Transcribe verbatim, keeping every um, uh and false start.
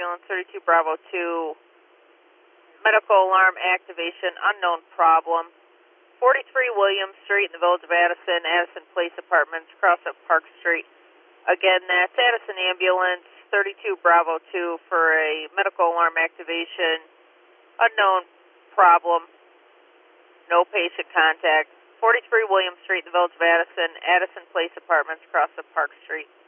ambulance thirty-two Bravo two, medical alarm activation, unknown problem. forty-three Williams Street in the Village of Addison, Addison Place Apartments, cross up Park Street. Again, that's Addison Ambulance thirty-two Bravo two for a medical alarm activation, unknown problem, no patient contact. forty-three Williams Street in the Village of Addison, Addison Place Apartments, cross up Park Street.